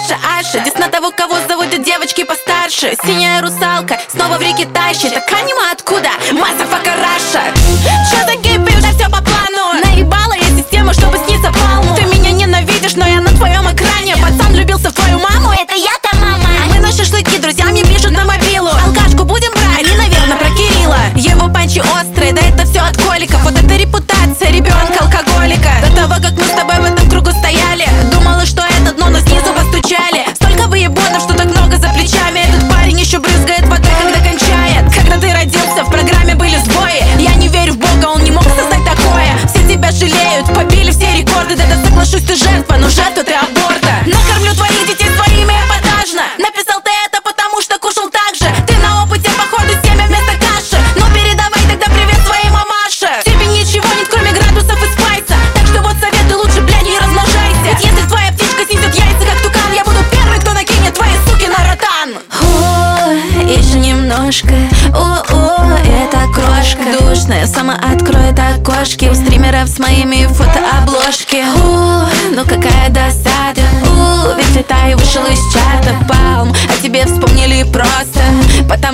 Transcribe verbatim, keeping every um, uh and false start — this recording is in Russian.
Аша, Аша, дис на того, кого зовут девочки постарше. Синяя русалка, снова в реке тащит. Так анима откуда? Мазафака Раша. Чё за гиппи, да все по плану. Наебала я систему, чтобы сниться палму. Ты меня ненавидишь, но я на твоем экране. Пацан влюбился в твою маму, это я-то мама. А мы на шашлыки, друзья мне пишут на мобилу. Алкашку будем брать? Они, наверное, про Кирилла. Его панчи острые, да это все от коликов. Вот это репутация ребенка алкоголика. До того, как мы с тобой в этом кругу стояли, думала, что это дно, но снизу постучали. Столько выебонов, что так много за плечами. Этот парень еще брызгает водой, когда кончает. Когда ты родился, в программе были сбои. Я не верю в Бога, он не мог создать такое. Все тебя жалеют, побили все рекорды. Да, да соглашусь, ты жертва, но жертва ты аборта. Накормлю твоих детей своими эпатажно. Написал ты это, потому что кушал так же. Ты на опыте, походу, семя вместо каши. Ну передавай тогда привет своей мамаше. Тебе ничего нет, кроме градусов и спайса. Так что вот советы лучше, блядь, не размножайся. Ведь если твоя птичка снесет яйца, как тукан, я буду первый, кто накинет твои суки на ротан. О, еще немножко. О-о, это крошка душная, сама откроет окошки. У стримеров с моими фотообложки. О, ну какая досада. О, ведь летаю, вышел из чарта Палм, а тебе вспомнили просто потому